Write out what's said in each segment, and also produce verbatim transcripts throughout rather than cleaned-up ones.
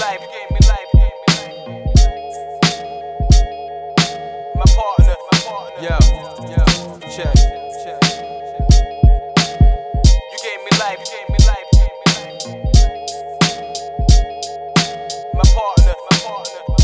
life, you gave me life, you gave me life. My partner, my partner. Yo, yo, check, check, check. You gave me life, you gave me life, you gave me life. My partner, my partner, my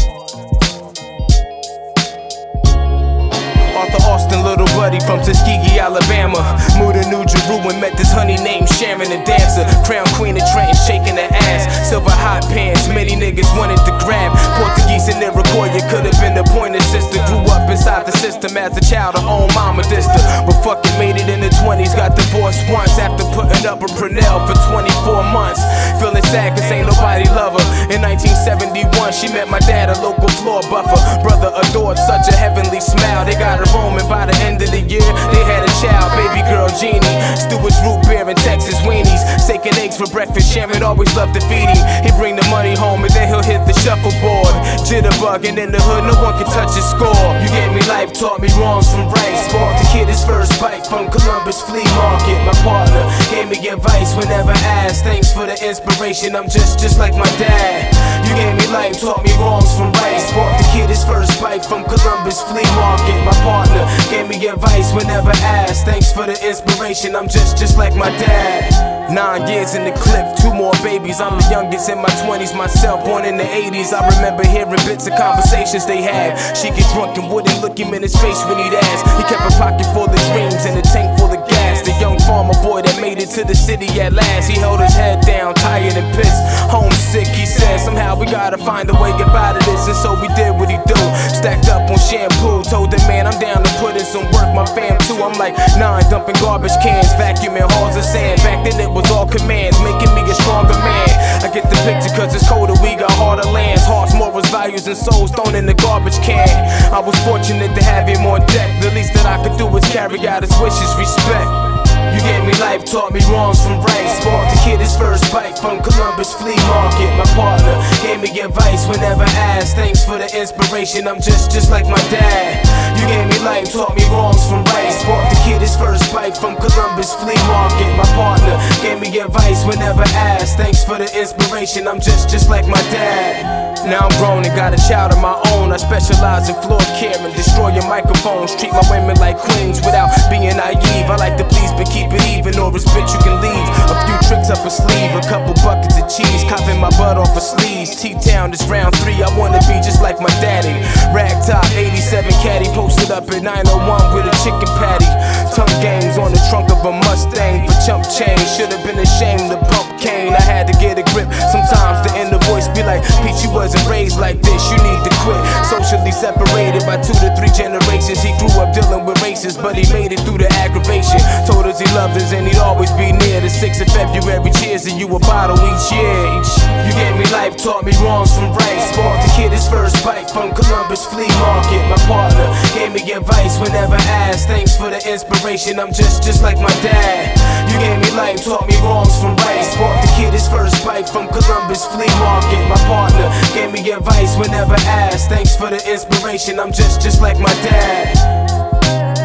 partner. Arthur Austin, little buddy from Tuskegee, Alabama. Moved to New Jerusalem, met this honey named Sharon, a dancer. Crown queen of Trenton, shaking her ass. Silver hot pants, many niggas wanted to grab. Portuguese and Iroquois, you could've been the pointer sister. Grew up inside the system as a child, her own mama dissed her. But fucking made it in the twenties, got divorced once after putting up with Purnell for twenty-four months. Feeling sad cause ain't nobody love her. In nineteen seventy-one, she met my dad, a local floor buffer. Brother adored such a heavenly smile. They got her home and by the end of the year, they had a child, baby girl Jeannie. Stewart's root beer and Texas weenies. Steak and eggs for breakfast, Sharon always loved to feed him. He bring the money home and then he'll hit the shuffleboard. Jitterbug and in the hood, no one can touch his score. You gave me life, taught me wrongs from rights. Sparked the kid his first bike from Columbus Flea Market. My partner gave me advice whenever asked. Thanks for the inspiration, I'm just, just like my dad. You gave me life, taught me wrongs from rights. Sparked the kid his first bike from Columbus Flea Market. My partner gave me advice whenever asked. Thanks for the inspiration, I'm just, just like my dad. Nine years in the clip, two more babies. I'm the youngest in my twenties myself, born in the eighties. I remember hearing bits of conversations they had. She get drunk and wouldn't look him in his face when he'd ask. He kept a pocket full of dreams and a tank full of gas. The young farmer boy that made it to the city at last. He held his head down, tired and pissed, homesick. He said, somehow we gotta find a way to get out of this. And so we did what he do, stacked up on shampoo. Told the man I'm down to put in some work, my fam too. I'm like, nine dumping garbage cans, vacuuming halls of sand. Back then it was all commands, making me a stronger man. I get the picture cause it's colder, we got harder lands. Hearts, morals, values, and souls thrown in the garbage can. I was fortunate to have him on deck. The least that I could do was carry out his wishes, respect. You gave me life, taught me wrongs from rights. Sparked the kid his first bike from Columbus Flea Market. My partner gave me advice whenever asked. Thanks for the inspiration, I'm just, just like my dad. You gave me life, taught me wrongs from rights. Sparked the kid his first bike from Columbus Flea Market. My partner gave me advice whenever asked. Thanks for the inspiration, I'm just, just like my dad. Now I'm grown and got a child of my own. I specialize in floor care and destroying microphones. Treat my women like queens without being naive. I like to please but keep it even, or it's bitch you can leave. A few tricks up a sleeve, a couple buckets of cheese, copping my butt off of sleeves. T-Town is round three, I wanna be just like my daddy. Rag top, eighty-seven caddy, posted up at nine oh one with a chicken patty. Tongue games on the trunk of a Mustang for chump change. Should've been ashamed to pump cane, I had to get a grip. Sometimes the inner voice be like, Pete, you wasn't raised like this, you need to quit. Socially separated by two to three generations. He grew up dealing with races, but he made it through the aggravation. Told us he loved us and he'd always be near. The sixth of February, cheers to you a bottle each year. You gave me life, taught me wrongs from rights. Sparked the kid his first bike from Columbus Flea Market. My partner gave me advice whenever asked. Thanks for the inspiration, I'm just, just like my dad. You gave me life, taught me wrongs from rights. Sparked the kid his first bike from Columbus Flea Market. My partner gave me advice whenever asked. Thanks for the inspiration, I'm just, just like my dad.